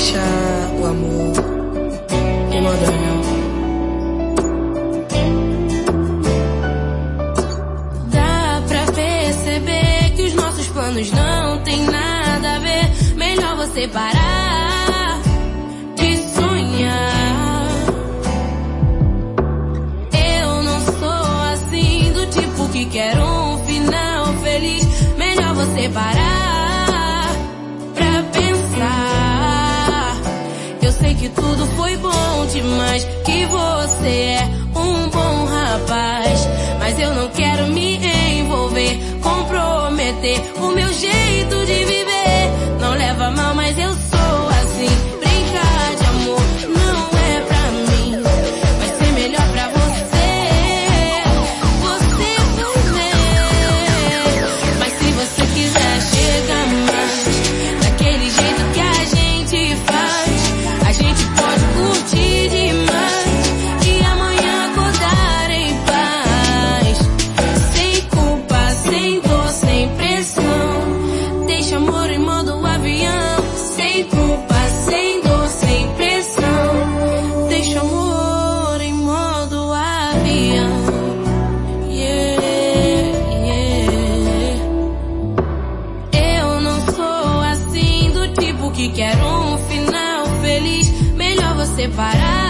deixa o amor em modo avião. Dá pra perceber que os nossos planos não tem nada a ver. Melhor você parar de sonhar. Eu não sou assim, do tipo que quer um final feliz. Melhor você parar pra pensar. Eu sei que tudo foi bom demais, que você é um bom rapaz, mas eu não quero me envolver, comprometer o meu jeito de viver. Não leva mal, mas eu sou assim. Brincar de amor não é pra mim. Vai ser melhor pra você. Você vai ver. Mas se você quiser, chega mais. Daquele jeito que a gente faz, a gente pode curtir demais e amanhã acordar em paz. Sem culpa, sem dor, sem pressão. Deixa amor em modo avião. Sem culpa, sem dor, sem pressão. Deixa amor em modo avião. Yeah, yeah. Eu não sou assim, do tipo que quer um final feliz. Melhor você parar